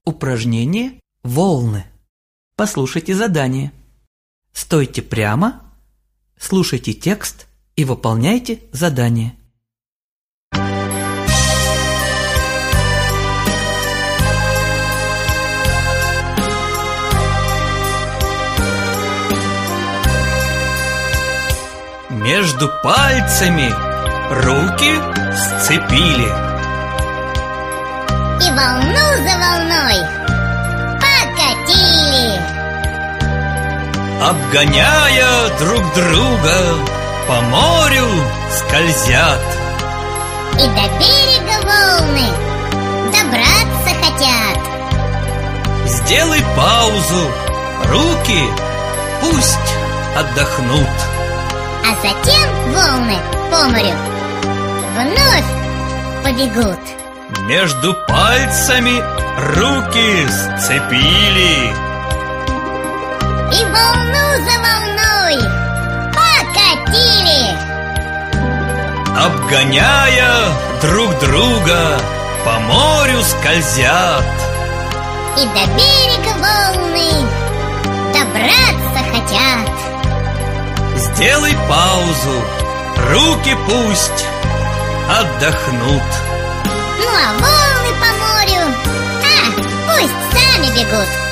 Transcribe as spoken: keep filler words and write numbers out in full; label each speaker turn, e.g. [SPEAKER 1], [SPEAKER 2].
[SPEAKER 1] Упражнение «Волны». Послушайте задание. Стойте прямо, слушайте текст и выполняйте задание. Между пальцами руки сцепили
[SPEAKER 2] и волну за волной покатили,
[SPEAKER 1] обгоняя друг друга, по морю скользят.
[SPEAKER 2] И до берега волны добраться хотят.
[SPEAKER 1] Сделай паузу, руки пусть отдохнут.
[SPEAKER 2] А затем волны по морю вновь побегут.
[SPEAKER 1] Между пальцами руки сцепили
[SPEAKER 2] и волну за волной покатили,
[SPEAKER 1] обгоняя друг друга, по морю скользят.
[SPEAKER 2] И до берега волны добраться хотят.
[SPEAKER 1] Сделай паузу, руки пусть отдохнут.
[SPEAKER 2] Ну а волны по морю, а, пусть сами бегут.